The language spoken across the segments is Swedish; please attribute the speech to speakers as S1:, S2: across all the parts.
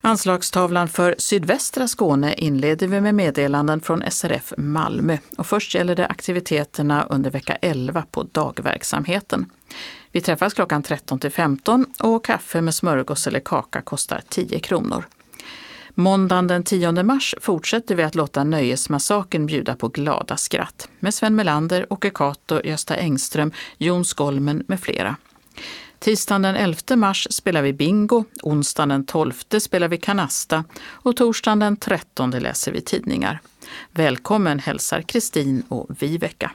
S1: Anslagstavlan för sydvästra Skåne inleder vi med meddelanden från SRF Malmö. Och först gäller det aktiviteterna under vecka 11 på dagverksamheten. Vi träffas klockan 13-15 och kaffe med smörgås eller kaka kostar 10 kronor. Måndagen den 10 mars fortsätter vi att låta Nöjesmassaken bjuda på glada skratt med Sven Melander, Åke Kato, Gösta Engström, Jon Skolmen med flera. Tisdagen den 11 mars spelar vi bingo, onsdagen den 12 spelar vi kanasta och torsdagen den 13 läser vi tidningar. Välkommen hälsar Kristin och Viveka.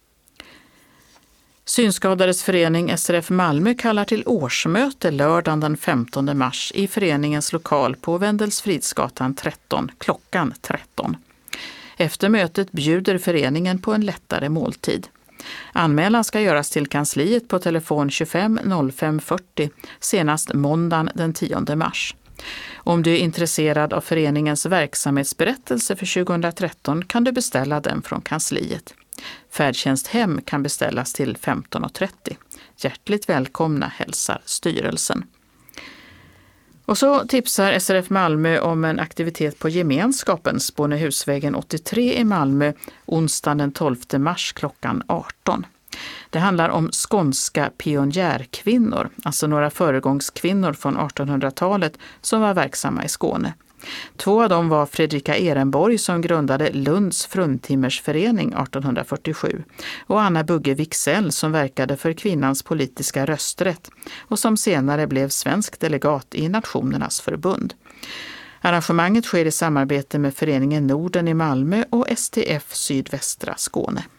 S1: Synskadades förening SRF Malmö kallar till årsmöte lördagen den 15 mars i föreningens lokal på Wendelsfridsgatan 13 klockan 13. Efter mötet bjuder föreningen på en lättare måltid. Anmälan ska göras till kansliet på telefon 25 05 40 senast måndagen den 10 mars. Om du är intresserad av föreningens verksamhetsberättelse för 2013 kan du beställa den från kansliet. Färdtjänst hem kan beställas till 15:30. Hjärtligt välkomna hälsar styrelsen. Och så tipsar SRF Malmö om en aktivitet på gemenskapen Spånehusvägen 83 i Malmö onsdagen den 12 mars klockan 18. Det handlar om skånska pionjärkvinnor, alltså några föregångskvinnor från 1800-talet som var verksamma i Skåne. 2 av dem var Fredrika Ehrenborg som grundade Lunds fruntimmersförening 1847 och Anna Bugge Wicksell som verkade för kvinnans politiska rösträtt och som senare blev svensk delegat i Nationernas förbund. Arrangemanget sker i samarbete med Föreningen Norden i Malmö och STF Sydvästra Skåne.